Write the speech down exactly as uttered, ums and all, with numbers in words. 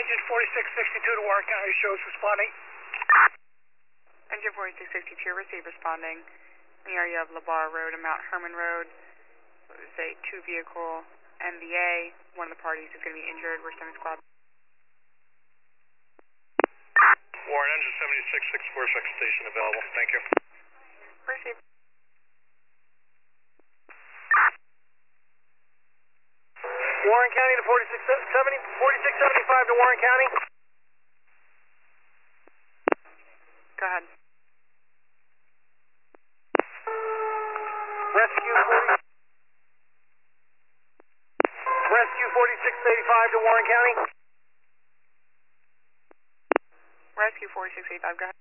Engine forty-six sixty-two to Warren County shows responding. Engine forty-six sixty-two, receive responding. In the area of LeBar Road and Mount Herman Road. It's a two-vehicle M V A. One of the parties is going to be injured. We're sending squad. Warren, engine seventy-six six forty-six station available. Thank you. Receive. Warren County to forty-six seventy, forty-six seventy-five to Warren County. Go ahead. Rescue forty, Rescue forty-six eighty-five to Warren County. Rescue forty-six eighty-five, go ahead.